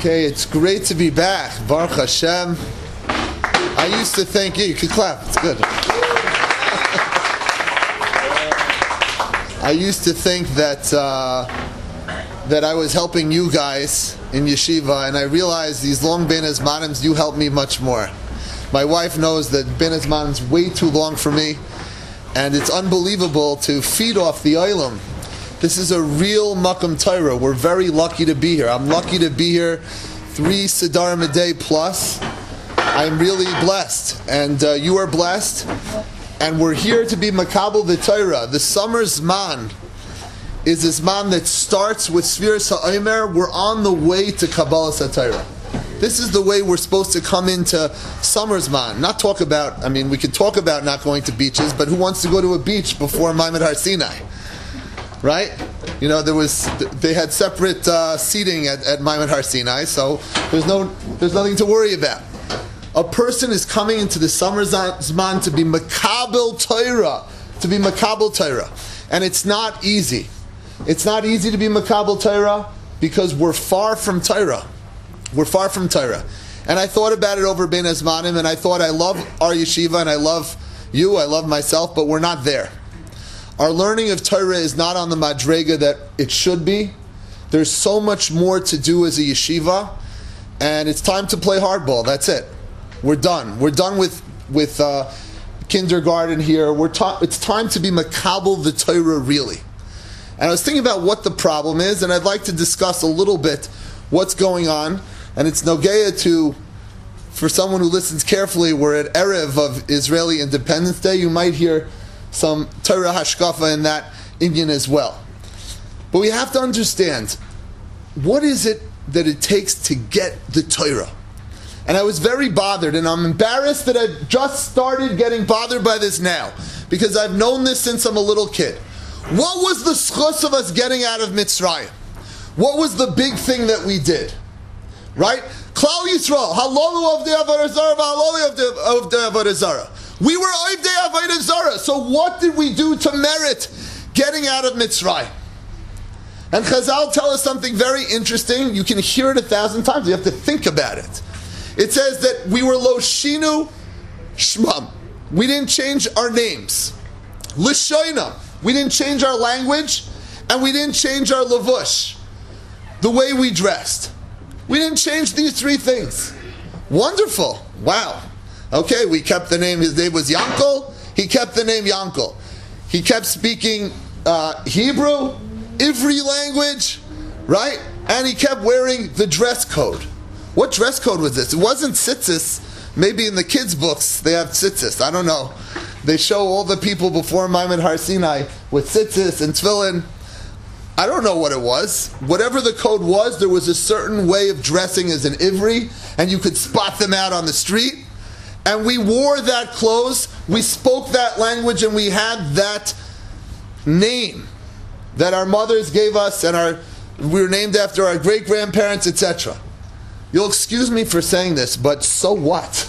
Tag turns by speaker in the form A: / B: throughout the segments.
A: Okay, it's great to be back. Baruch Hashem. I used to think, yeah, you could clap, it's good. I used to think that I was helping you guys in yeshiva, and I realized these long Ben Hazmanims, you help me much more. My wife knows that Ben Hazmanim's way too long for me, and it's unbelievable to feed off the olam. This is a real Makam Torah. We're very lucky to be here. I'm lucky to be here 3 Sidarim a day plus. I'm really blessed, and you are blessed. And we're here to be Makabel the Torah. The summer Zman is a Zman that starts with Sfiras HaOmer. We're on the way to Kabbalas HaTorah. This is the way we're supposed to come into summer Zman. Not talk about, we could talk about not going to beaches, but who wants to go to a beach before Maimon Har Sinai? Right? You know, they had separate seating at Maimon Har Sinai, so there's nothing to worry about. A person is coming into the summer Zman to be Makabel Torah. And it's not easy. It's not easy to be Makabel Torah because we're far from Torah. We're far from Torah. And I thought about it over Ben Hazmanim, and I thought I love our yeshiva, and I love you, I love myself, but we're not there. Our learning of Torah is not on the madrega that it should be. There's so much more to do as a yeshiva, and it's time to play hardball. That's it. We're done. We're done with kindergarten here. It's time to be makabel the Torah really. And I was thinking about what the problem is, and I'd like to discuss a little bit what's going on. And it's nogeya to, for someone who listens carefully, we're at Erev of Israeli Independence Day. You might hear some Torah hashkafa in that Indian as well. But we have to understand, what is it that it takes to get the Torah? And I was very bothered, and I'm embarrassed that I've just started getting bothered by this now, because I've known this since I'm a little kid. What was the schus of us getting out of Mitzrayim? What was the big thing that we did? Right? Klal Yisrael, halalu of the Avodah Zarah, halalu of the Avodah Zarah. We were Ovdei Avodah Zarah. So what did we do to merit getting out of Mitzrayim? And Chazal tell us something very interesting. You can hear it 1,000 times. You have to think about it. It says that we were lo shinu shmam. We didn't change our names. L'shoinam. We didn't change our language, and we didn't change our levush, the way we dressed. We didn't change these 3 things. Wonderful. Wow. Okay, we kept the name. His name was Yankel. He kept the name Yankel. He kept speaking Hebrew, Ivri language, right? And he kept wearing the dress code. What dress code was this? It wasn't tzitzis. Maybe in the kids' books they have tzitzis. I don't know. They show all the people before Maimon Har Sinai with tzitzis and tefillin. I don't know what it was. Whatever the code was, there was a certain way of dressing as an Ivri, and you could spot them out on the street. And we wore that clothes, we spoke that language, and we had that name that our mothers gave us, and we were named after our great-grandparents, etc. You'll excuse me for saying this, but so what?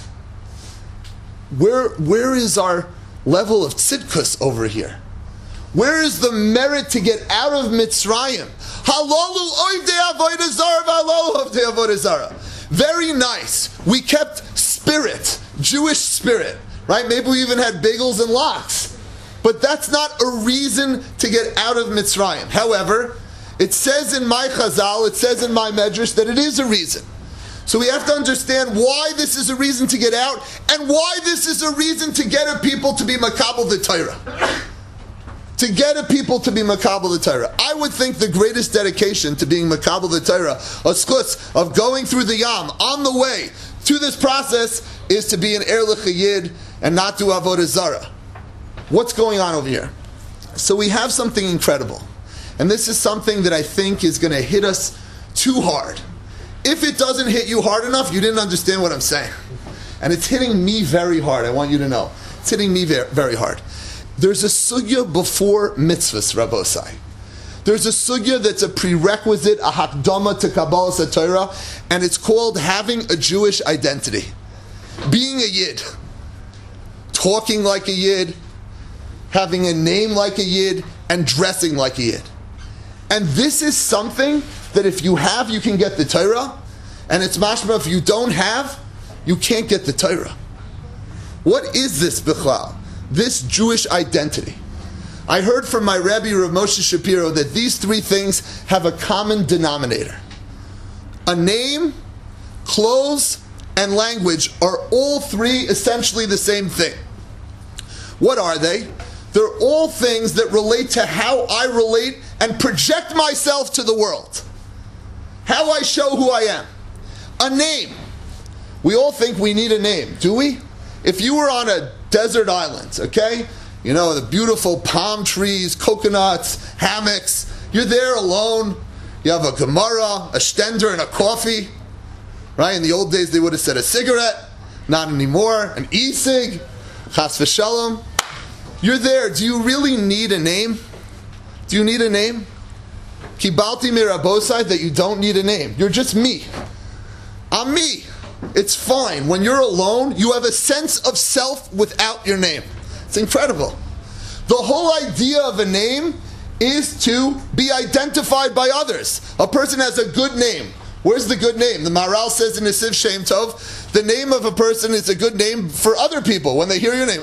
A: Where is our level of tzidkus over here? Where is the merit to get out of Mitzrayim? Halalu ovdei avodah zarah, halalu ovdei avodah zarah. Very nice. We kept spirit, Jewish spirit, right? Maybe we even had bagels and lox. But that's not a reason to get out of Mitzrayim. However, it says in my Chazal, it says in my Medrash that it is a reason. So we have to understand why this is a reason to get out, and why this is a reason to get a people to be makabel the Torah. To get a people to be makabel the Torah. I would think the greatest dedication to being makabel the Torah, a schus of going through the Yam on the way to this process, is to be an Erlich Yid and not do Avodah Zarah. What's going on over here? So we have something incredible. And this is something that I think is going to hit us too hard. If it doesn't hit you hard enough, you didn't understand what I'm saying. And it's hitting me very hard, I want you to know. It's hitting me very, very hard. There's a sugya before mitzvahs, Rabosai. There's a sugya that's a prerequisite, a hakdama to Kabbalas HaTorah, and it's called having a Jewish identity. Being a Yid. Talking like a Yid, having a name like a Yid, and dressing like a Yid. And this is something that if you have, you can get the Torah. And it's mashma, if you don't have, you can't get the Torah. What is this bichlal? This Jewish identity. I heard from my Rebbe Rav Moshe Shapiro that these three things have a common denominator. A name, clothes, and language are all three essentially the same thing. What are they? They're all things that relate to how I relate and project myself to the world. How I show who I am. A name. We all think we need a name, do we? If you were on a desert island, okay? You know, the beautiful palm trees, coconuts, hammocks. You're there alone. You have a Gemara, a stender, and a coffee. Right? In the old days, they would have said a cigarette. Not anymore. An e-cig. Chas v'shalom. You're there. Do you really need a name? Do you need a name? Kibalti mirabosai, that you don't need a name. You're just me. I'm me. It's fine. When you're alone, you have a sense of self without your name. It's incredible. The whole idea of a name is to be identified by others. A person has a good name. Where's the good name? The Maharal says in Nesiv Shem Tov, the name of a person is a good name for other people. When they hear your name,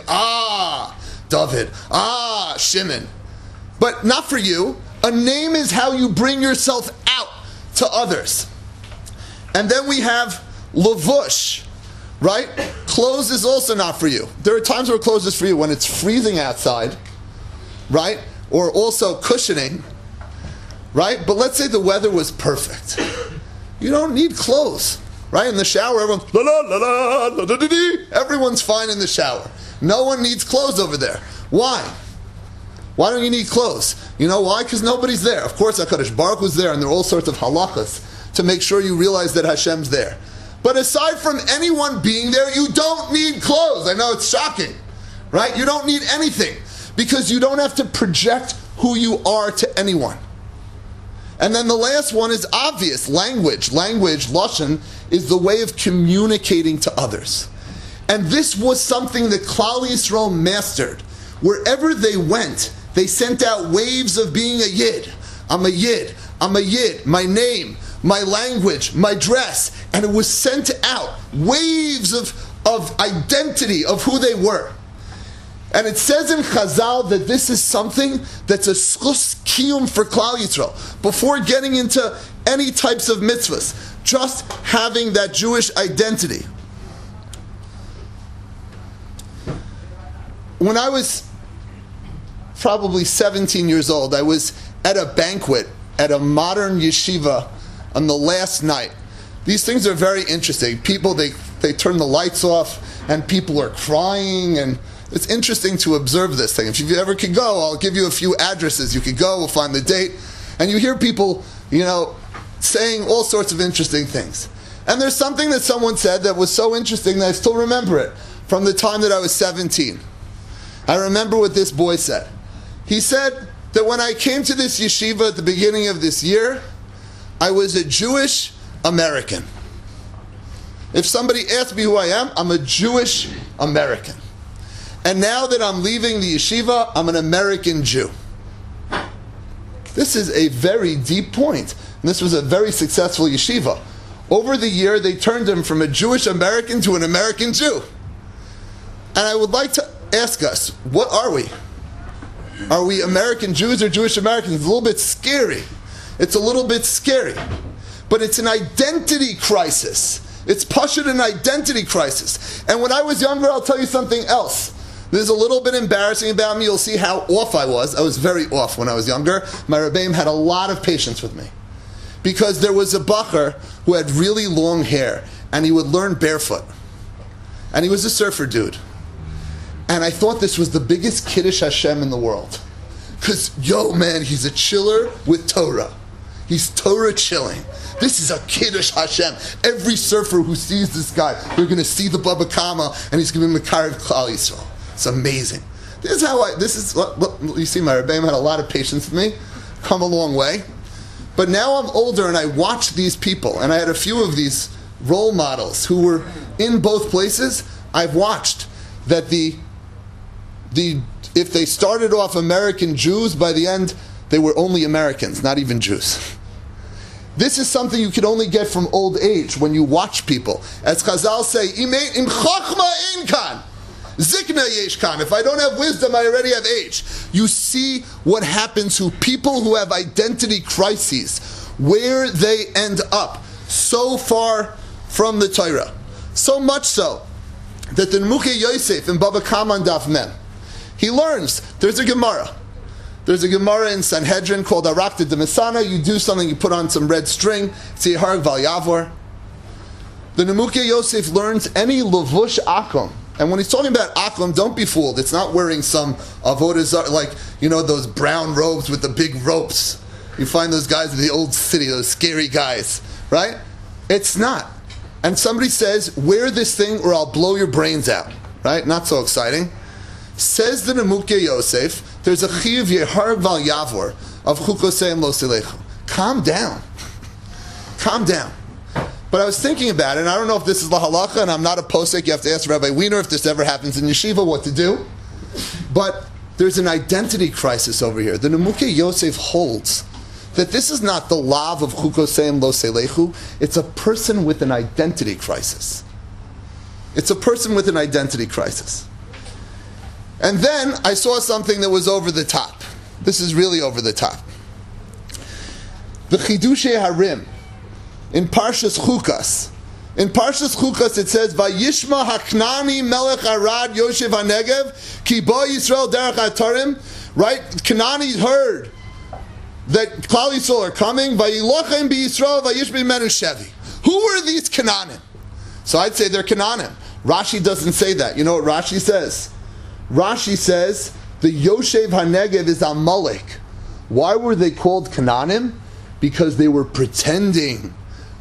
A: David, Shimon. But not for you. A name is how you bring yourself out to others. And then we have levush, right? Clothes is also not for you. There are times where clothes is for you when it's freezing outside, right? Or also cushioning, right? But let's say the weather was perfect. You don't need clothes, right? In the shower, everyone's la la la la la da da dee. Everyone's fine in the shower. No one needs clothes over there. Why? Why don't you need clothes? You know why? Because nobody's there. Of course, HaKadosh Baruch was there, and there are all sorts of halachas to make sure you realize that Hashem's there. But aside from anyone being there, you don't need clothes. I know it's shocking, right? You don't need anything because you don't have to project who you are to anyone. And then the last one is obvious, language. Language, lashon, is the way of communicating to others. And this was something that Klal Yisrael mastered. Wherever they went, they sent out waves of being a yid. I'm a yid. I'm a yid. My name, my language, my dress. And it was sent out. Waves of identity of who they were. And it says in Chazal that this is something that's a schus kiyum for Klal Yisrael. Before getting into any types of mitzvahs, just having that Jewish identity. When I was probably 17 years old, I was at a banquet at a modern yeshiva on the last night. These things are very interesting. People, they turn the lights off and people are crying, and it's interesting to observe this thing. If you ever could go, I'll give you a few addresses. You could go, we'll find the date. And you hear people, saying all sorts of interesting things. And there's something that someone said that was so interesting that I still remember it from the time that I was 17. I remember what this boy said. He said that when I came to this yeshiva at the beginning of this year, I was a Jewish American. If somebody asked me who I am, I'm a Jewish American. And now that I'm leaving the yeshiva, I'm an American Jew. This is a very deep point. And this was a very successful yeshiva. Over the year, they turned him from a Jewish American to an American Jew. And I would like to ask us, what are we? Are we American Jews or Jewish Americans? It's a little bit scary. It's a little bit scary. But it's an identity crisis. It's pashut an identity crisis. And when I was younger, I'll tell you something else. This is a little bit embarrassing about me. You'll see how off I was. I was very off when I was younger. My Rebbeim had a lot of patience with me. Because there was a bacher who had really long hair, and he would learn barefoot. And he was a surfer dude. And I thought this was the biggest Kiddush Hashem in the world. Because, man, he's a chiller with Torah. He's Torah chilling. This is a Kiddush Hashem. Every surfer who sees this guy, they're going to see the Baba Kama, and he's going to be Mekarev Klal Yisrael. It's amazing. This is what you see, my Rebbeim had a lot of patience with me. Come a long way. But now I'm older and I watch these people, and I had a few of these role models who were in both places. I've watched that if they started off American Jews, by the end they were only Americans, not even Jews. This is something you can only get from old age when you watch people. As Chazal say, Im chachma ein kan, zikna yesh kan. If I don't have wisdom, I already have age. You see what happens to people who have identity crises, where they end up so far from the Torah. So much so that the Nemuche Yosef in Baba Kama Daf Mem, he learns, there's a Gemara. There's a Gemara in Sanhedrin called Arakta de Mesana. You do something, you put on some red string, it's Yeharg Val Yavor. The Nemuche Yosef learns any Levush Akum. And when he's talking about Akum, don't be fooled. It's not wearing some Avodah Zarah, like, those brown robes with the big ropes. You find those guys in the old city, those scary guys, right? It's not. And somebody says, wear this thing or I'll blow your brains out, right? Not so exciting. Says the Nemuche Yosef, there's a Chiyuv Yeharg Val Yavor of Chukoseim Lo Silechu. Calm down. Calm down. But I was thinking about it, and I don't know if this is la halacha, and I'm not a posek. You have to ask Rabbi Wiener if this ever happens in yeshiva, what to do. But there's an identity crisis over here. The Nemuche Yosef holds that this is not the lav of Chukoseim Lo Silechu. It's a person with an identity crisis. It's a person with an identity crisis. And then I saw something that was over the top. This is really over the top. The Chidushe Harim in Parshas Chukas. In Parshas Chukas it says, Vayishma Haknani Melech Arad Yoshev HaNegev Ki Bo Yisrael Derech HaTarim. Right? Kanani heard that Klal Yisrael are coming. Vayilochem BiYisrael Vayish B'Menu Shevi. Who are these Canaanim? So I'd say they're Canaanim. Rashi doesn't say that. You know what Rashi says? Rashi says the Yoshev HaNegev is Amalek. Why were they called Canaanim? Because they were pretending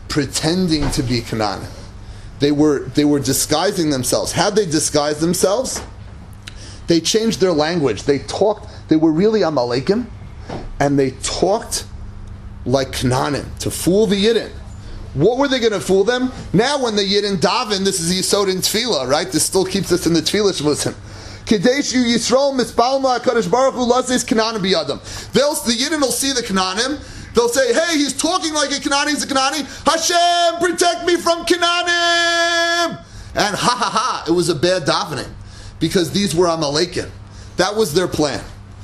A: to be Canaanim. They were disguising themselves. How'd they disguise themselves? They changed their language. They were really Amalekim, and they talked like Canaanim to fool the Yidden. What were they going to fool them? Now when the Yidden daven, this is Yisod in Tefillah, right? This still keeps us in the Tefillah Shmusim. Kadeshu Yisrael mispalma HaKadosh Baruch Hu lazis Canaanim biyadam. The Yidden will see the Canaanim. They'll say, hey, he's talking like a Kanaani, he's a Kanaani. Hashem, protect me from Canaanim! And it was a bad davening. Because these were Amalekim. That was their plan.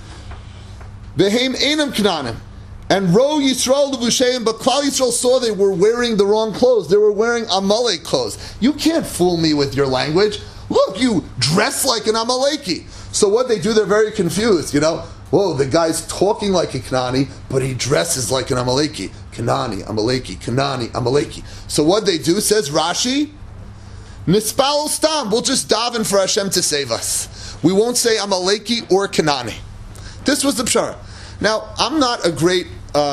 A: Vehem einam Canaanim. And Ro Yisrael Levusheim, but Klal Yisrael saw they were wearing the wrong clothes. They were wearing Amalek clothes. You can't fool me with your language. Look, you dress like an Amaleki. So what they do, they're very confused, Whoa, the guy's talking like a Kanani, but he dresses like an Amaleki. Kanani, Amaleki, Kanani, Amaleki. So what they do, says Rashi, Nispal Stam, we'll just daven for Hashem to save us. We won't say Amaleki or Kanani. This was the pshara. Now, I'm not a great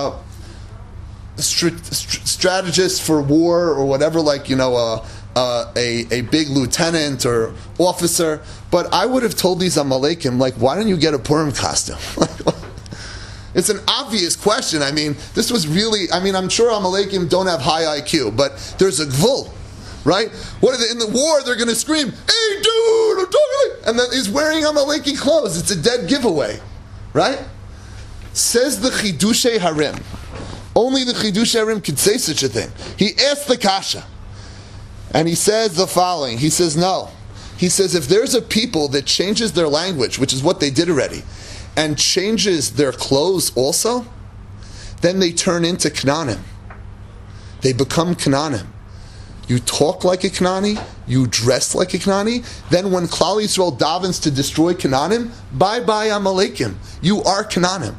A: strategist for war or whatever, like, a big lieutenant or officer, but I would have told these Amalekim, like, why don't you get a Purim costume? It's an obvious question. I mean, this was really, I'm sure Amalekim don't have high IQ, but there's a gvul, right? What are they, in the war, they're going to scream, hey dude, I'm talking, and then he's wearing Amaleki clothes. It's a dead giveaway, right? Says the Chidushe Harim. Only the Chidushe Harim could say such a thing. He asked the Kasha, and he says the following. He says, no. He says, if there's a people that changes their language, which is what they did already, and changes their clothes also, then they turn into Canaanim. They become Canaanim. You talk like a Kanaani, you dress like a Kanaani, then when Klal Yisrael davens to destroy Canaanim, bye-bye Amalekim. You are Canaanim.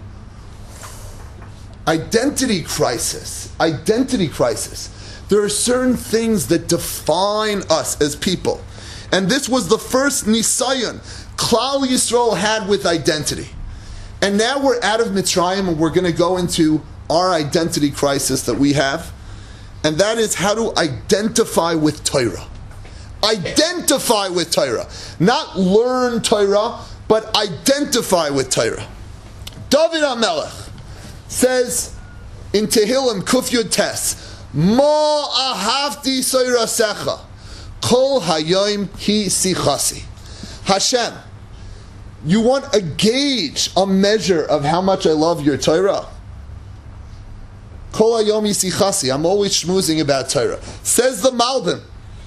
A: Identity crisis. Identity crisis. There are certain things that define us as people. And this was the first nisayon Klal Yisrael had with identity. And now we're out of Mitzrayim and we're going to go into our identity crisis that we have. And that is how to identify with Torah. Identify with Torah. Not learn Torah, but identify with Torah. David HaMelech says in Tehillim Kuf Yud Tes, Mo ahavti soirasecha, kol hayom hi sichasi. Hashem, you want a gauge, a measure of how much I love your Torah? Kol hayom yisichasi. I'm always schmoozing about Torah. Says the Malbim.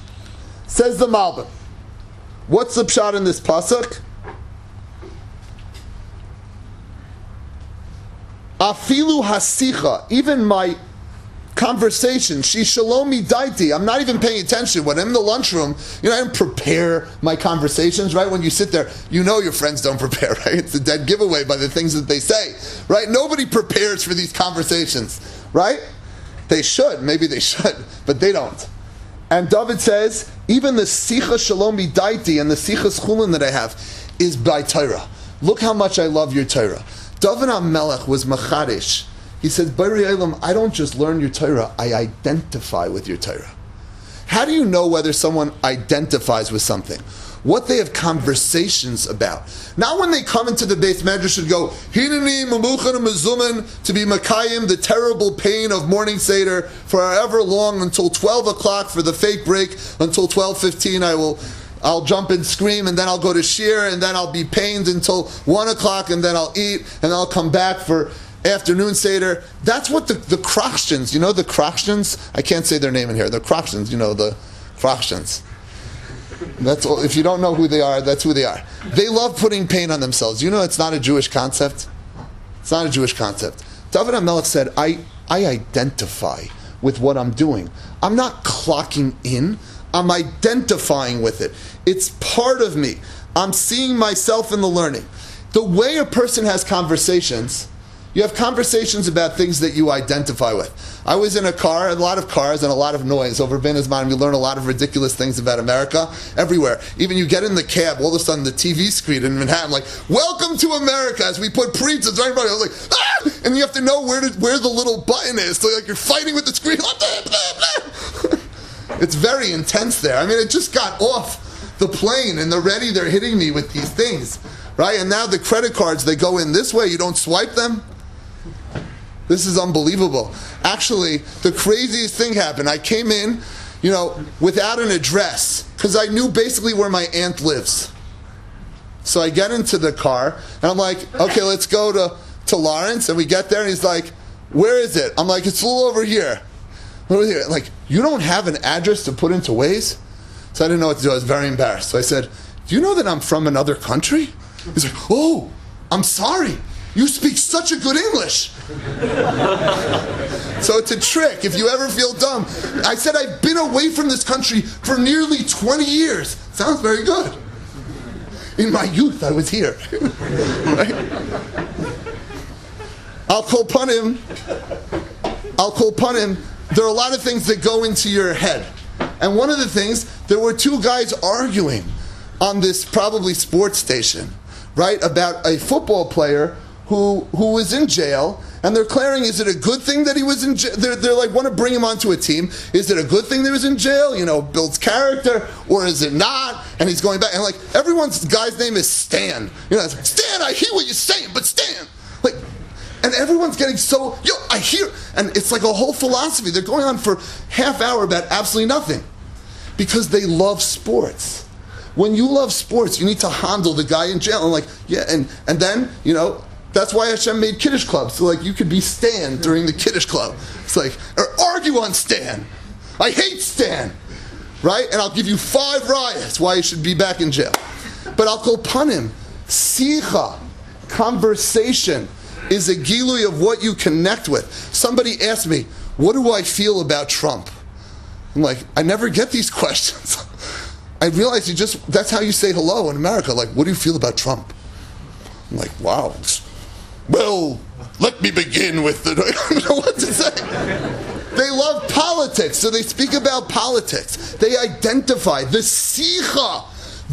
A: What's the pshat in this pasuk? Afilu hasicha, even my conversation, she shalomi daiti. I'm not even paying attention. When I'm in the lunchroom, I don't prepare my conversations, right? When you sit there, your friends don't prepare, right? It's a dead giveaway by the things that they say, right? Nobody prepares for these conversations, right? They should, maybe they should, but they don't. And David says, even the sicha shalomi daiti and the sicha schulin that I have is by Torah. Look how much I love your Torah. David HaMelech was machadish. He says, Bari Elam, I don't just learn your Torah, I identify with your Torah. How do you know whether someone identifies with something? What they have conversations about. Not when they come into the Beis Medrash and go, Hinani mamuchan mezuman, to be makayim, the terrible pain of morning Seder, for however long, until 12 o'clock for the fake break, until 12:15 I'll jump and scream, and then I'll go to shir, and then I'll be pained until 1 o'clock, and then I'll eat, and I'll come back for afternoon Seder. That's what the Krachstins, the Krachstins? I can't say their name in here. The Krachstins, the Krachstins. That's all. If you don't know who they are, that's who they are. They love putting pain on themselves. It's not a Jewish concept. It's not a Jewish concept. David HaMelech said, I identify with what I'm doing. I'm not clocking in. I'm identifying with it. It's part of me. I'm seeing myself in the learning. The way a person has conversations, you have conversations about things that you identify with. I was in a car, a lot of cars and a lot of noise over Ben Azman. We learn a lot of ridiculous things about America everywhere. Even you get in the cab, all of a sudden the TV screen in Manhattan, like, welcome to America, as we put pizzas right in front of you. I was like, ah! And you have to know where the little button is. So like you're fighting with the screen. It's very intense there. I mean, it just got off the plane and they're hitting me with these things. Right? And now the credit cards, they go in this way, you don't swipe them. This is unbelievable. Actually, the craziest thing happened. I came in, without an address, because I knew basically where my aunt lives. So I get into the car, and I'm like, okay, let's go to Lawrence, and we get there, and he's like, where is it? I'm like, it's a little over here. Over here. Like, you don't have an address to put into Waze? So I didn't know what to do. I was very embarrassed. So I said, do you know that I'm from another country? He's like, oh, I'm sorry. You speak such a good English. So it's a trick if you ever feel dumb. I said, I've been away from this country for nearly 20 years. Sounds very good. In my youth, I was here. Right? I'll call upon him. There are a lot of things that go into your head. And one of the things, there were two guys arguing on this probably sports station, right, about a football player who was in jail, and they're declaring, is it a good thing that he was in jail? They're like, want to bring him onto a team. Is it a good thing that he was in jail? Builds character, or is it not? And he's going back, and like, everyone's guy's name is Stan. It's like, Stan, I hear what you're saying, but Stan, like, and everyone's getting so, I hear, and it's like a whole philosophy. They're going on for half hour about absolutely nothing, because they love sports. When you love sports, you need to handle the guy in jail, and like, and then, that's why Hashem made Kiddush clubs. So like you could be Stan during the Kiddush club. It's like, or argue on Stan. I hate Stan. Right? And I'll give you 5 riots why he should be back in jail. But I'll go upon him. Sicha, conversation, is a gilui of what you connect with. Somebody asked me, what do I feel about Trump? I'm like, I never get these questions. I realize that's how you say hello in America. Like, what do you feel about Trump? I'm like, wow. Well, let me begin with I don't know what to say. They love politics, so they speak about politics. They identify. The sicha.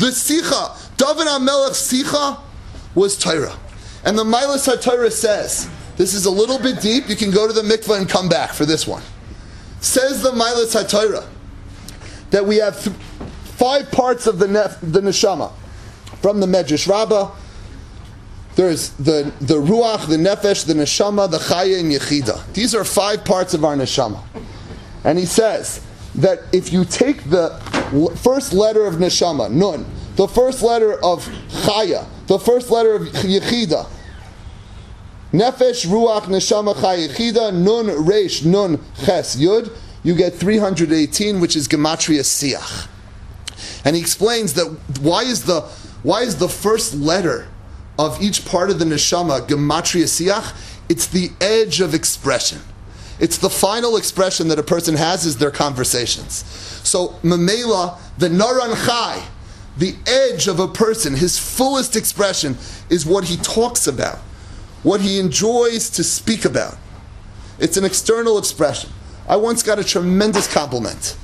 A: David HaMelech's sicha was Torah. And the Milas HaTorah says, this is a little bit deep, you can go to the mikveh and come back for this one. Says the Milas HaTorah that we have 5 parts of the neshama. From the Medrash Rabbah, there's the ruach, the nefesh, the neshama, the chaya, and yechida. These are 5 parts of our neshama. And he says that if you take the first letter of neshama, nun, the first letter of chaya, the first letter of yechida, Nefesh, Ruach, Neshama, Chai, Yechida, Nun, Reish, Nun, Ches, Yud, you get 318, which is Gematria Siach. And he explains that why is the first letter of each part of the neshama Gematria Siach? It's the edge of expression. It's the final expression that a person has is their conversations. So Mamela, the Naran Chai, the edge of a person, his fullest expression is what he talks about, what he enjoys to speak about. It's an external expression. I once got a tremendous compliment.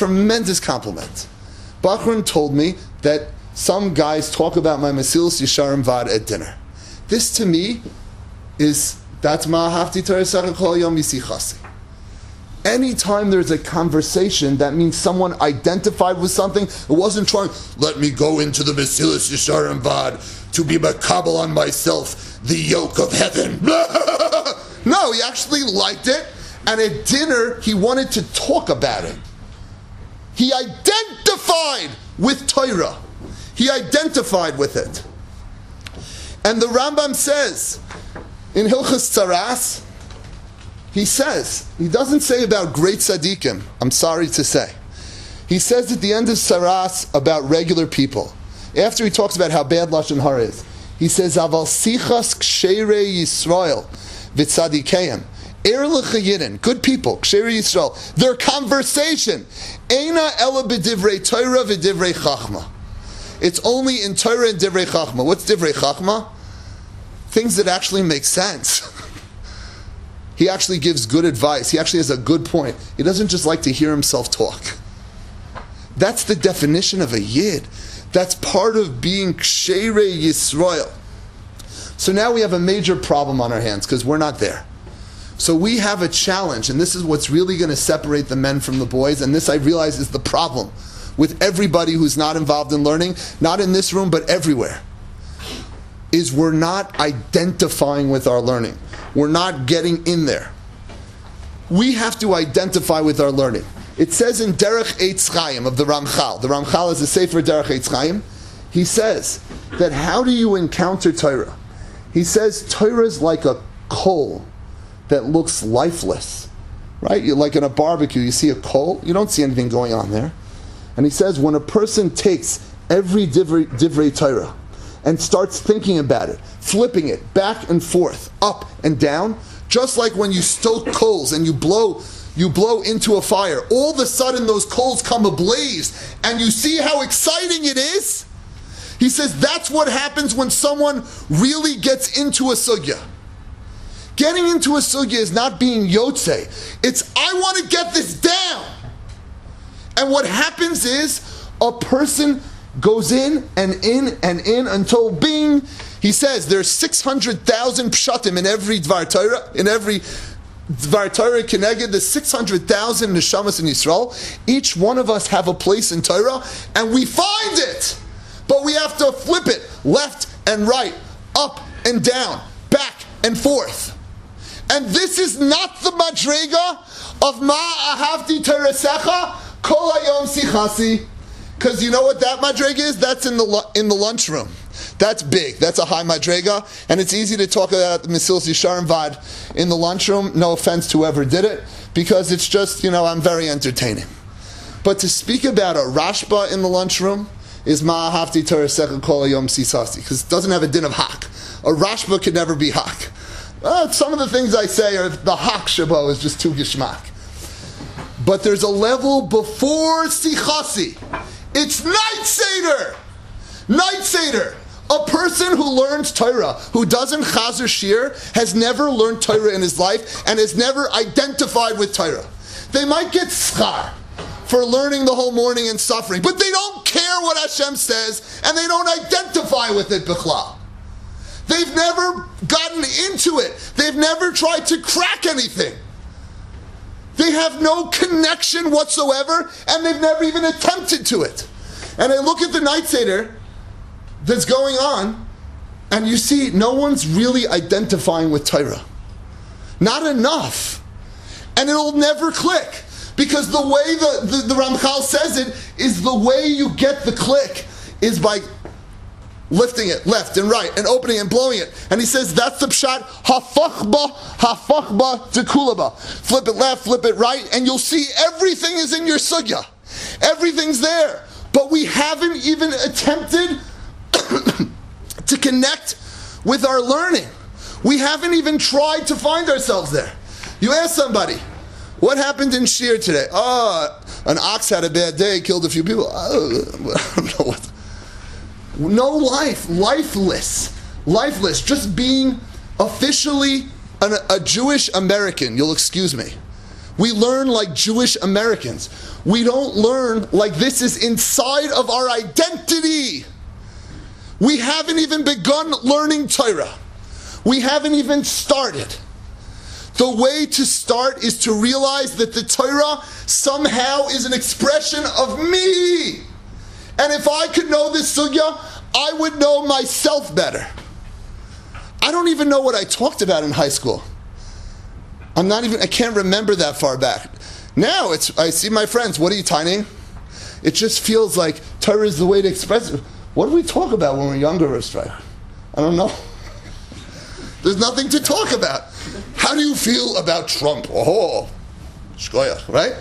A: Bachran told me that some guys talk about my Mesilas Yesharim Vad at dinner. This to me that's Ma'ahavti Torah Secha Kol Yom Yisichasi. Anytime there's a conversation, that means someone identified with something. It wasn't trying, let me go into the Mesilas Yesharim Vad to be makabel on myself the yoke of heaven. No, he actually liked it, and at dinner, he wanted to talk about it. He identified with Torah. He identified with it. And the Rambam says, in Hilchas Tzaras, he doesn't say about great tzaddikim, I'm sorry to say. He says at the end of Tzaras about regular people. After he talks about how bad Lashon Hara is, he says, Aval sichas ksherei Yisrael v'tzadikeim. Good people, Ksherei Yisrael, their conversation, Eina ela b'divrei Torah v'divrei Chachma. It's only in Torah and Divrei Chachma. What's Divrei Chachma? Things that actually make sense. He actually gives good advice. He actually has a good point. He doesn't just like to hear himself talk. That's the definition of a Yid. That's part of being Ksherei Yisrael. So now we have a major problem on our hands because we're not there. So we have a challenge, and this is what's really going to separate the men from the boys, and this I realize is the problem with everybody who's not involved in learning, not in this room, but everywhere, is we're not identifying with our learning. We're not getting in there. We have to identify with our learning. It says in Derech Eitz Chaim of the Ramchal is a sefer Derech Eitz Chaim, he says that how do you encounter Torah? He says Torah is like a coal that looks lifeless, right? You're like in a barbecue, you see a coal, you don't see anything going on there. And he says when a person takes every divrei Torah and starts thinking about it, flipping it back and forth, up and down, just like when you stoke coals and you blow into a fire, all of a sudden those coals come ablaze and you see how exciting it is. He says that's what happens when someone really gets into a sugya. Getting into a sugya is not being yotze. It's, I want to get this down. And what happens is a person goes in and in and in until bing. He says there's 600,000 pshatim in every Dvar Torah, in every Dvar Torah Keneged, there's 600,000 neshamas in Yisrael. Each one of us have a place in Torah, and we find it. But we have to flip it left and right, up and down, back and forth. And this is not the madrega of Ma Ahavti Teresecha Kol Hayom Sichasi. Because you know what that madrega is? That's in the lunchroom. That's big. That's a high madrega. And it's easy to talk about the Mesilas Yesharim Vad in the lunchroom. No offense to whoever did it. Because it's just, I'm very entertaining. But to speak about a Rashba in the lunchroom is Ma Ahavti Teresecha Kol Hayom Sichasi. Because it doesn't have a din of hak. A Rashba could never be hak. Some of the things I say are the hak shabo is just too gishmak. But there's a level before sichasi. It's night seder. Night seder. A person who learns Torah, who doesn't chazer shir, has never learned Torah in his life and has never identified with Torah. They might get schar for learning the whole morning and suffering, but they don't care what Hashem says and they don't identify with it bichlal. They've never gotten into it. They've never tried to crack anything. They have no connection whatsoever, and they've never even attempted to it. And I look at the night seder that's going on, and you see no one's really identifying with Torah. Not enough. And it'll never click. Because the way the Ramchal says it is the way you get the click is by lifting it left and right and opening and blowing it. And he says that's the pshat, hafachba tekulaba. Flip it left, flip it right, and you'll see everything is in your sugya. Everything's there. But we haven't even attempted to connect with our learning. We haven't even tried to find ourselves there. You ask somebody, what happened in Shir today? Oh, an ox had a bad day, killed a few people. Oh, I don't know what. No life, lifeless, just being officially a Jewish American. You'll excuse me. We learn like Jewish Americans. We don't learn like this is inside of our identity. We haven't even begun learning Torah. We haven't even started. The way to start is to realize that the Torah somehow is an expression of me. And if I could know this sugya, I would know myself better. I don't even know what I talked about in high school. I can't remember that far back. Now I see my friends, what are you tinying? It just feels like Torah is the way to express it. What do we talk about when we're younger, Rostrai? I don't know. There's nothing to talk about. How do you feel about Trump? Oh, shkoyach, right?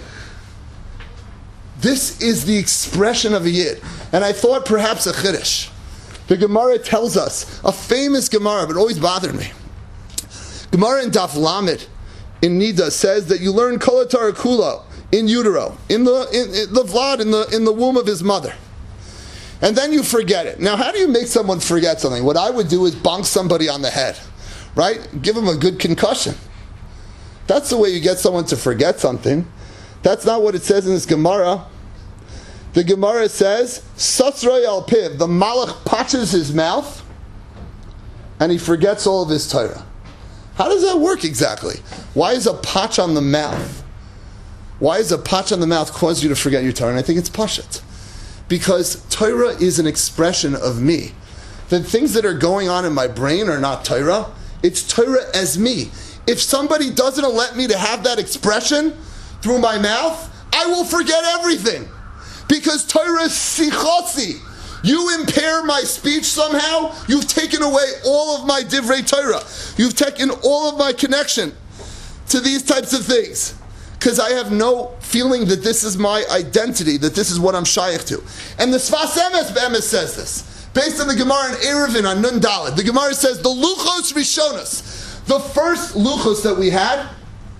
A: This is the expression of a yid. And I thought perhaps a chiddush. The Gemara tells us, a famous Gemara, but it always bothered me. Gemara in Daf Lamed in Nida says that you learn Kol HaTorah Kula in utero, in the Vlad, in the womb of his mother. And then you forget it. Now, how do you make someone forget something? What I would do is bonk somebody on the head, right? Give them a good concussion. That's the way you get someone to forget something. That's not what it says in this Gemara. The Gemara says, Sasroi al piv, the Malach patches his mouth, and he forgets all of his Torah. How does that work exactly? Why is a patch on the mouth? Why does a patch on the mouth cause you to forget your Torah? And I think it's Pashat. Because Torah is an expression of me. The things that are going on in my brain are not Torah. It's Torah as me. If somebody doesn't let me to have that expression through my mouth, I will forget everything. Because Torah is sichasi. You impair my speech somehow, you've taken away all of my divrei Torah. You've taken all of my connection to these types of things. Because I have no feeling that this is my identity, that this is what I'm shaykh to. And the Sfas Emes says this. Based on the Gemara in Eruvin on Nun Daled. The Gemara says, the Luchos Rishonos, the first Luchos that we had,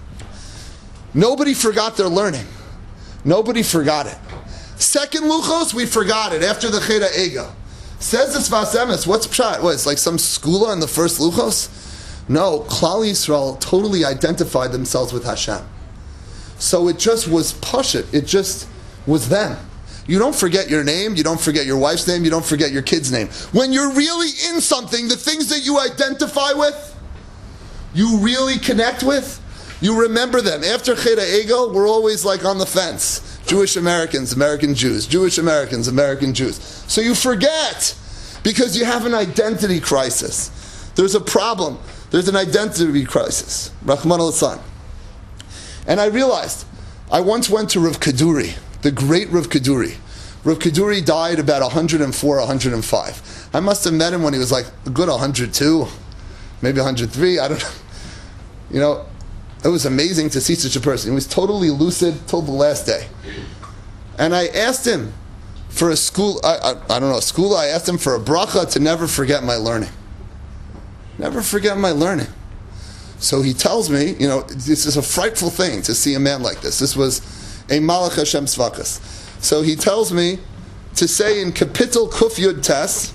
A: nobody forgot their learning. Nobody forgot it. Second Luchos, we forgot it after the Cheda Ego. Says the Sfas Emes, what's pshat? What, it's like some skula in the first Luchos? No, Klal Yisrael totally identified themselves with Hashem. So it just was Pashut. It just was them. You don't forget your name. You don't forget your wife's name. You don't forget your kid's name. When you're really in something, the things that you identify with, you really connect with, you remember them. After Cheda Ego, we're always like on the fence. Jewish Americans, American Jews. Jewish Americans, American Jews. So you forget because you have an identity crisis. There's a problem. There's an identity crisis. Rahman al-San. And I realized, I once went to Rav Kaduri, the great Rav Kaduri. Rav Kaduri died about 104, 105. I must have met him when he was like a good 102, maybe 103, I don't know. You know, it was amazing to see such a person. He was totally lucid till the last day. And I asked him for a school, I don't know, a school, I asked him for a bracha to never forget my learning. Never forget my learning. So he tells me, you know, this is a frightful thing to see a man like this. This was a Malach Hashem Tzvakas. So he tells me to say in Kapitel Kuf Yud Tes,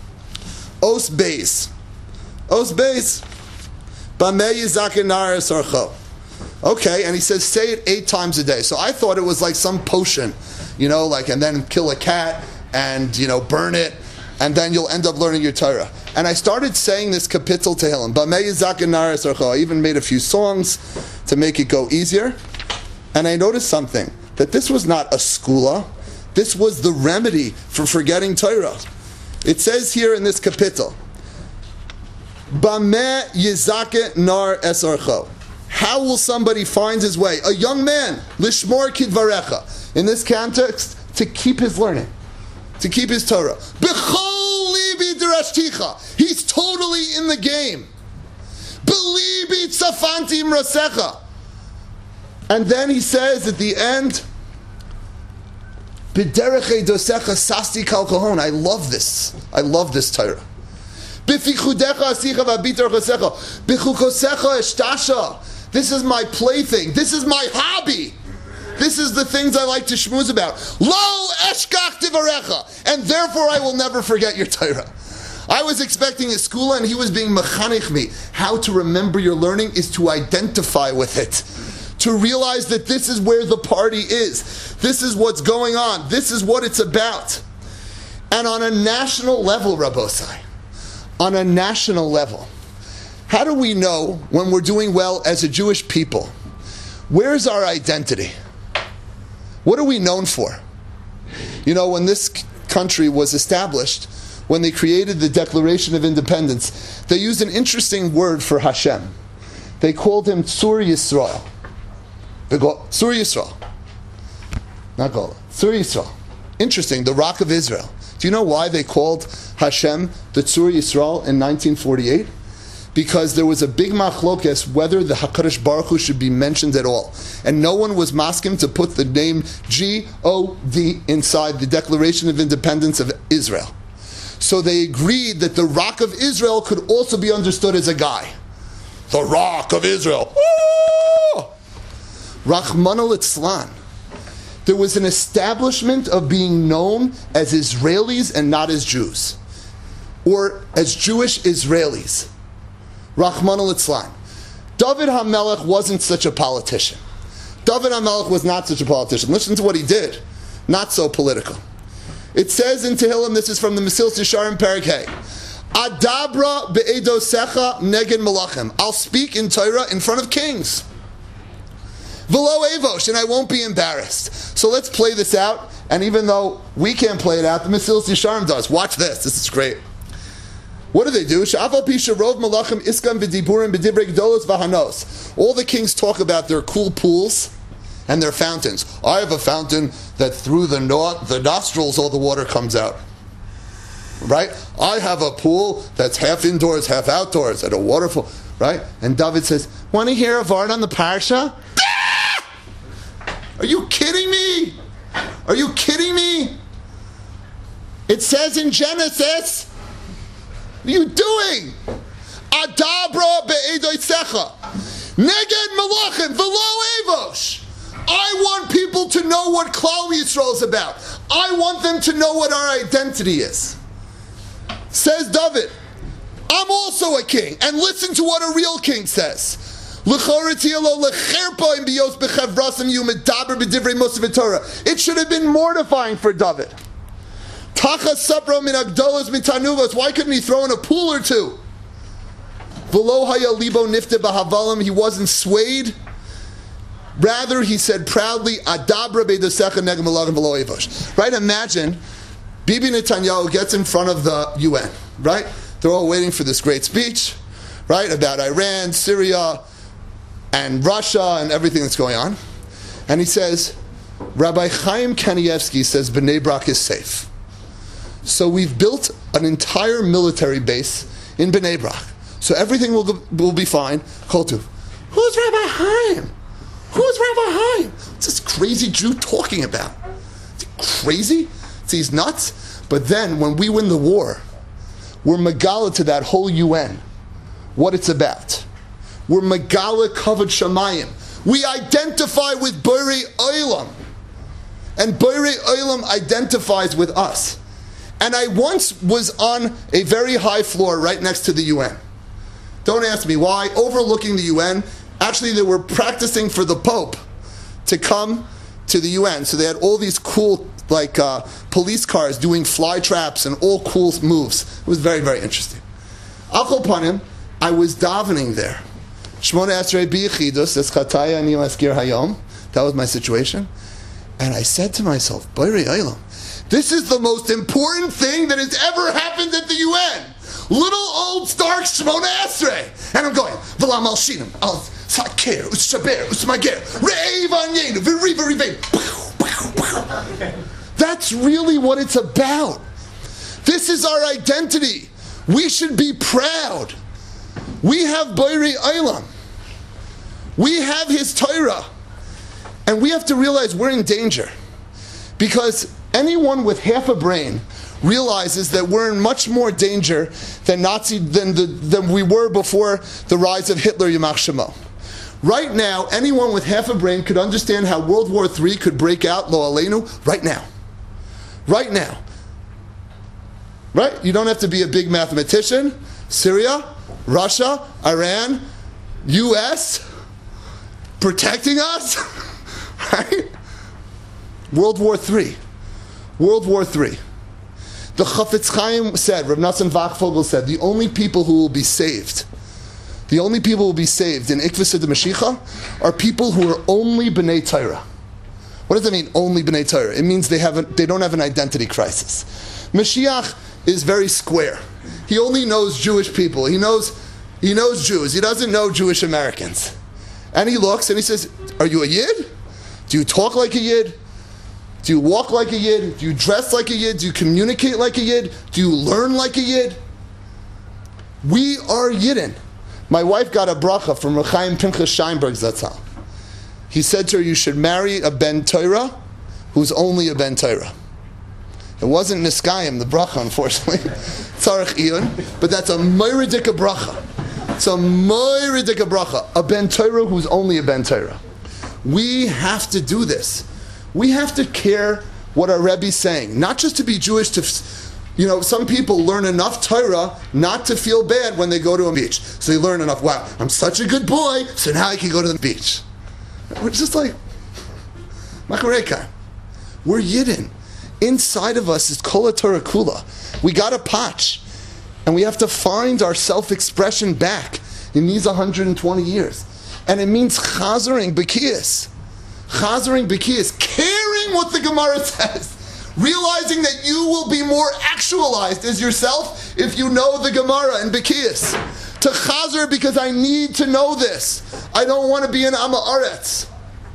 A: Os Beis. Os Beis. Bamei Yizaken Nares Archo. Okay, and he says, say it 8 times a day. So I thought it was like some potion, you know, like, and then kill a cat and, you know, burn it, and then you'll end up learning your Torah. And I started saying this Kapitel Tehillim. Bamei Yizaken Nares Archo. I even made a few songs to make it go easier. And I noticed something, that this was not a skula. This was the remedy for forgetting Torah. It says here in this Kapitel, Bameh Yizake Nar Esarcho. How will somebody find his way? A young man, Lishmor Kidvarecha. In this context, to keep his learning, to keep his Torah. B'chol libi He's totally in the game. Belibi tzafanti imrasecha. And then he says at the end, B'derech dosecha sasti kal kahon. I love this Torah. B'fichudecha asicha v'abitar chosecha. B'chukosecha eshtasha. This is my plaything. This is my hobby. This is the things I like to schmooze about. Lo eshkach divarecha. And therefore I will never forget your Torah. I was expecting a school and he was being mechanich me. How to remember your learning is to identify with it. To realize that this is where the party is. This is what's going on. This is what it's about. And on a national level, Rabbosai, on a national level, how do we know when we're doing well as a Jewish people? Where's our identity? What are we known for? You know, when this country was established, when they created the Declaration of Independence, they used an interesting word for Hashem. They called him Tzur Yisrael. Tzur Yisrael. Not Gola. Tzur Yisrael. Interesting, the Rock of Israel. Do you know why they called Hashem the Tzur Yisrael in 1948? Because there was a big machlokes whether the HaKadosh Baruch Hu should be mentioned at all. And no one was masking to put the name G-O-D inside the Declaration of Independence of Israel. So they agreed that the Rock of Israel could also be understood as a guy. The Rock of Israel. Woo! Rachmana litzlan. There was an establishment of being known as Israelis and not as Jews. Or as Jewish Israelis. Rachmana litzlan. David HaMelech wasn't such a politician. David HaMelech was not such a politician. Listen to what he did. Not so political. It says in Tehillim, this is from the Mesilas Yesharim Perek Hey, Adabra be'edosecha neged malachim. I'll speak in Torah in front of kings. V'lo evosh, and I won't be embarrassed. So let's play this out, and even though we can't play it out, the Mesilas Yesharim does. Watch this. This is great. What do they do? All the kings talk about their cool pools and their fountains. I have a fountain that through the nostrils all the water comes out. Right? I have a pool that's half indoors, half outdoors, at a waterfall. Right? And David says, want to hear a vart on the parsha? Are you kidding me? Are you kidding me? It says in Genesis, what are you doing? Adabra be'edoisecha. Neged malachim v'lo evosh. I want people to know what Klal Yisrael is about. I want them to know what our identity is. Says David, I'm also a king. And listen to what a real king says. It should have been mortifying for David. Why couldn't he throw in a pool or two? He wasn't swayed. Rather, he said proudly, right? Imagine Bibi Netanyahu gets in front of the UN, right? They're all waiting for this great speech, right? About Iran, Syria, and Russia, and everything that's going on. And he says, Rabbi Chaim Kanievsky says Bnei Brak is safe. So we've built an entire military base in Bnei Brak. So everything will be fine. Koltuv. Who's Rabbi Chaim? Who's Rabbi Chaim? What's this crazy Jew talking about? Is he crazy? He's nuts? But then, when we win the war, we're Megala to that whole UN what it's about. We're Megala Kavod Shamayim. We identify with Borei Olam. And Borei Olam identifies with us. And I once was on a very high floor right next to the UN. Don't ask me why. Overlooking the UN. Actually, they were practicing for the Pope to come to the UN. So they had all these cool, police cars doing fly traps and all cool moves. It was very, very interesting. Al kol panim, I was davening there. Shmona Esrei B'Yechidus, Eschataya Ani Maskir Hayom. That was my situation. And I said to myself, Borei Olam, this is the most important thing that has ever happened at the UN. Little old Stark Shmona Esrei. And I'm going, V'lam al Shinim, al Saker, Ushaber, Usmager, Re'ev Anyenu, V'riva Rivein. That's really what it's about. This is our identity. We should be proud. We have Borei Olam. We have His Torah. And we have to realize we're in danger. Because anyone with half a brain realizes that we're in much more danger than than we were before the rise of Hitler, Yamach Shemo. Right now, anyone with half a brain could understand how World War III could break out, lo aleinu, right now. Right now. Right? You don't have to be a big mathematician. Syria, Russia, Iran, US, protecting us. Right? World War III. World War III. The Chafetz Chaim said, Rav Nosson Wachvogel said, the only people who will be saved in Ikvus de Mashiach are people who are only B'nai Torah. What does that mean, only B'nai Torah? It means they don't have an identity crisis. Mashiach is very square. He only knows Jewish people. He knows Jews. He doesn't know Jewish Americans. And he looks and he says, are you a Yid? Do you talk like a Yid? Do you walk like a Yid? Do you dress like a Yid? Do you communicate like a Yid? Do you learn like a Yid? We are Yidden. My wife got a bracha from Reb Chaim Pinchas Scheinberg Zatzal. He said to her, you should marry a Ben Torah who's only a Ben Torah. It wasn't Niskayim, the bracha, unfortunately. Tzarech Iyun. But that's a Moiridika bracha. It's a Moiridika bracha. A Ben Torah who's only a Ben Torah. We have to do this. We have to care what our Rebbe's saying. Not just to be Jewish, some people learn enough Torah not to feel bad when they go to a beach. So they learn enough, wow, I'm such a good boy, so now I can go to the beach. We're just like, Makareka. We're Yidden. Inside of us is Kol Torah Kula. We got a patch. And we have to find our self-expression back in these 120 years. And it means chazering b'kiyas. Chazering b'kiyas. Caring what the Gemara says. Realizing that you will be more actualized as yourself if you know the Gemara and b'kiyas. To chazer because I need to know this. I don't want to be an Amaretz.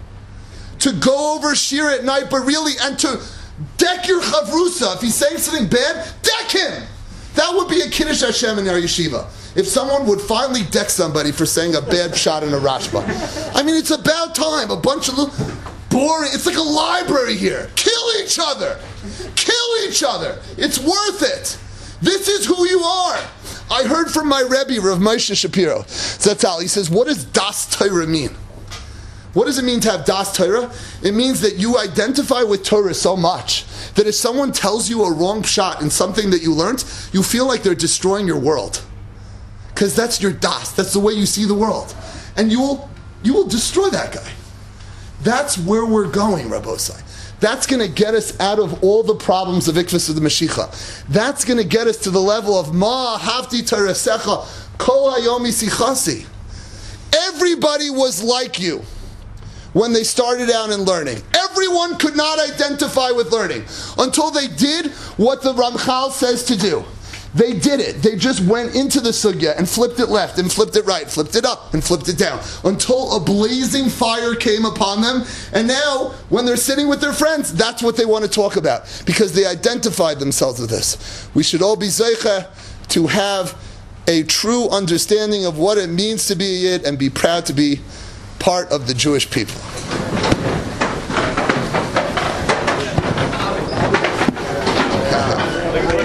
A: To go over shir at night, but really, and to deck your chavrusa. If he's saying something bad, deck him. That would be a Kiddush Hashem in our yeshiva. If someone would finally deck somebody for saying a bad shot in a rashba. I mean, it's about time. A bunch of little boring. It's like a library here. Kill each other. Kill each other. It's worth it. This is who you are. I heard from my Rebbe, Rav Moshe Shapiro Zatzal. He says, what does Das Torah mean? What does it mean to have Das Torah? It means that you identify with Torah so much that if someone tells you a wrong shot in something that you learned, you feel like they're destroying your world. Because that's your Das. That's the way you see the world. And you will destroy that guy. That's where we're going, Rabbosai. That's going to get us out of all the problems of Ikvus of the Mashiach. That's going to get us to the level of Ma Havti Tarasecha Kol Hayomi Sichasi. Everybody was like you when they started out in learning. Everyone could not identify with learning until they did what the Ramchal says to do. They did it. They just went into the sugya and flipped it left and flipped it right, flipped it up and flipped it down until a blazing fire came upon them. And now, when they're sitting with their friends, that's what they want to talk about because they identified themselves with this. We should all be zeicha to have a true understanding of what it means to be a Yid and be proud to be part of the Jewish people.